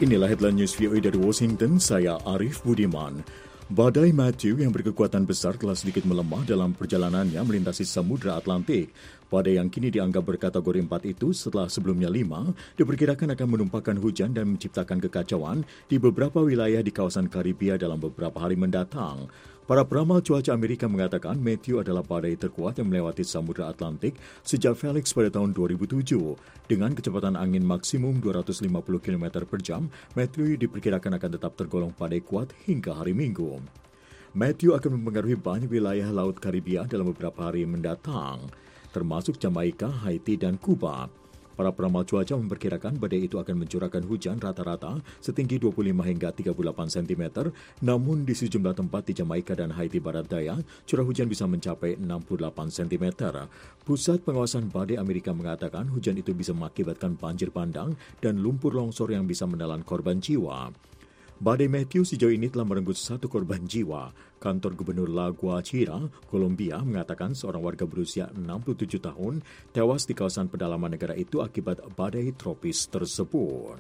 Inilah headline news VOA dari Washington, saya Arif Budiman. Badai Matthew yang berkekuatan besar telah sedikit melemah dalam perjalanannya melintasi Samudra Atlantik. Badai yang kini dianggap berkategori 4 itu setelah sebelumnya 5, diperkirakan akan menumpahkan hujan dan menciptakan kekacauan di beberapa wilayah di kawasan Karibia dalam beberapa hari mendatang. Para peramal cuaca Amerika mengatakan Matthew adalah badai terkuat yang melewati Samudra Atlantik sejak Felix pada tahun 2007. Dengan kecepatan angin maksimum 250 km per jam, Matthew diperkirakan akan tetap tergolong badai kuat hingga hari Minggu. Matthew akan mempengaruhi banyak wilayah Laut Karibia dalam beberapa hari mendatang, termasuk Jamaika, Haiti, dan Kuba. Para peramal cuaca memperkirakan badai itu akan mencurahkan hujan rata-rata setinggi 25 hingga 38 cm, namun di sejumlah tempat di Jamaika dan Haiti Barat Daya, curah hujan bisa mencapai 68 cm. Pusat Pengawasan Badai Amerika mengatakan hujan itu bisa mengakibatkan banjir bandang dan lumpur longsor yang bisa menelan korban jiwa. Badai Matthew sejauh ini telah merenggut 1 korban jiwa. Kantor Gubernur La Guajira, Kolombia, mengatakan seorang warga berusia 67 tahun tewas di kawasan pedalaman negara itu akibat badai tropis tersebut.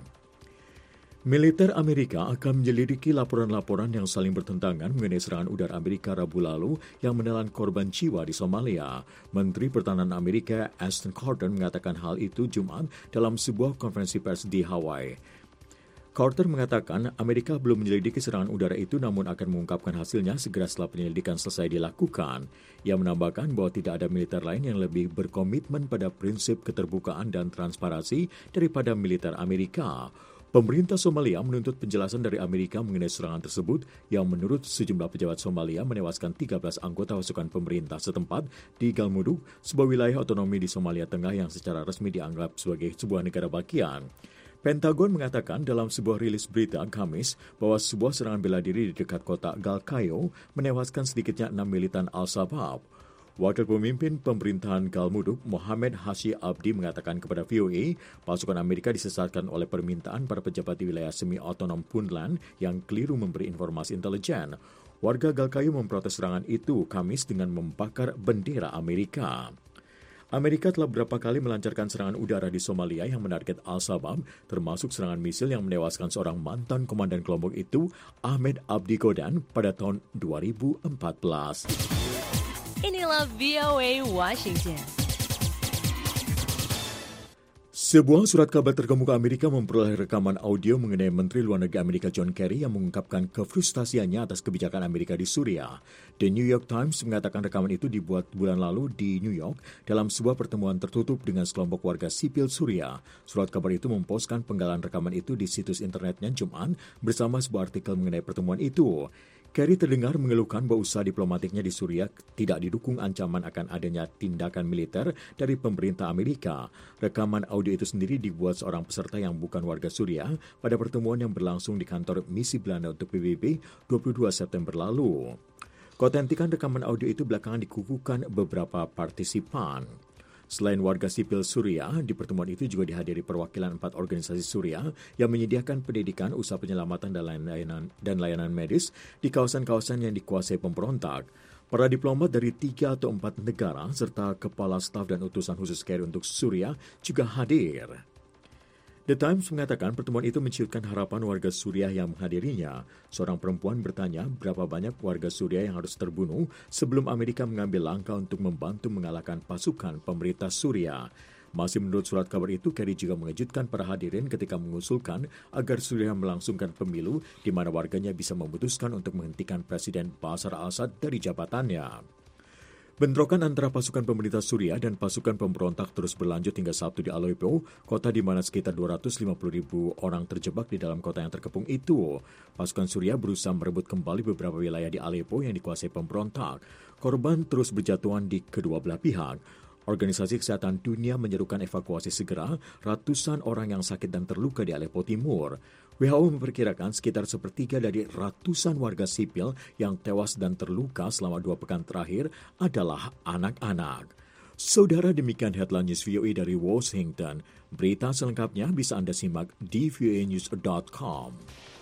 Militer Amerika akan menyelidiki laporan-laporan yang saling bertentangan mengenai serangan udara Amerika Rabu lalu yang menelan korban jiwa di Somalia. Menteri Pertahanan Amerika Ashton Carter mengatakan hal itu Jumat dalam sebuah konferensi pers di Hawaii. Carter mengatakan Amerika belum menyelidiki serangan udara itu namun akan mengungkapkan hasilnya segera setelah penyelidikan selesai dilakukan. Ia menambahkan bahwa tidak ada militer lain yang lebih berkomitmen pada prinsip keterbukaan dan transparansi daripada militer Amerika. Pemerintah Somalia menuntut penjelasan dari Amerika mengenai serangan tersebut yang menurut sejumlah pejabat Somalia menewaskan 13 anggota pasukan pemerintah setempat di Galmudug, sebuah wilayah otonomi di Somalia Tengah yang secara resmi dianggap sebagai sebuah negara bagian. Pentagon mengatakan dalam sebuah rilis berita Kamis bahwa sebuah serangan bela diri di dekat kota Galkayo menewaskan sedikitnya 6 militan Al-Shabaab. Wakil pemimpin pemerintahan Galmudug, Mohamed Hashi Abdi, mengatakan kepada VOA, pasukan Amerika disesatkan oleh permintaan para pejabat di wilayah semi-otonom Puntland yang keliru memberi informasi intelijen. Warga Galkayo memprotes serangan itu Kamis dengan membakar bendera Amerika. Amerika telah beberapa kali melancarkan serangan udara di Somalia yang menarget Al-Shabaab, termasuk serangan misil yang menewaskan seorang mantan komandan kelompok itu, Ahmed Abdi Godan, pada tahun 2014. Inilah VOA Washington. Sebuah surat kabar terkemuka Amerika memperoleh rekaman audio mengenai Menteri Luar Negeri Amerika John Kerry yang mengungkapkan kefrustasiannya atas kebijakan Amerika di Suria. The New York Times mengatakan rekaman itu dibuat bulan lalu di New York dalam sebuah pertemuan tertutup dengan sekelompok warga sipil Suria. Surat kabar itu memposkan penggalan rekaman itu di situs internetnya Jumat bersama sebuah artikel mengenai pertemuan itu. Kerry terdengar mengeluhkan bahwa usaha diplomatiknya di Suria tidak didukung ancaman akan adanya tindakan militer dari pemerintah Amerika. Rekaman audio itu sendiri dibuat seorang peserta yang bukan warga Suria pada pertemuan yang berlangsung di kantor Misi Belanda untuk PBB 22 September lalu. Keautentikan rekaman audio itu belakangan dikukuhkan beberapa partisipan. Selain warga sipil Suria, di pertemuan itu juga dihadiri perwakilan 4 organisasi Suria yang menyediakan pendidikan, usaha penyelamatan dan layanan medis di kawasan-kawasan yang dikuasai pemberontak. Para diplomat dari 3 atau 4 negara serta kepala staf dan utusan khusus Kerry untuk Suria juga hadir. The Times mengatakan pertemuan itu menciutkan harapan warga Suriah yang menghadirinya. Seorang perempuan bertanya berapa banyak warga Suriah yang harus terbunuh sebelum Amerika mengambil langkah untuk membantu mengalahkan pasukan pemerintah Suriah. Masih menurut surat kabar itu, Kerry juga mengejutkan para hadirin ketika mengusulkan agar Suriah melangsungkan pemilu di mana warganya bisa memutuskan untuk menghentikan Presiden Bashar al-Assad dari jabatannya. Bentrokan antara pasukan pemerintah Suria dan pasukan pemberontak terus berlanjut hingga Sabtu di Aleppo, kota di mana sekitar 250.000 orang terjebak di dalam kota yang terkepung itu. Pasukan Suria berusaha merebut kembali beberapa wilayah di Aleppo yang dikuasai pemberontak. Korban terus berjatuhan di kedua belah pihak. Organisasi Kesehatan Dunia menyerukan evakuasi segera ratusan orang yang sakit dan terluka di Aleppo Timur. WHO memperkirakan sekitar sepertiga dari ratusan warga sipil yang tewas dan terluka selama 2 pekan terakhir adalah anak-anak. Saudara, demikian headline news VOA dari Washington. Berita selengkapnya bisa Anda simak di voanews.com.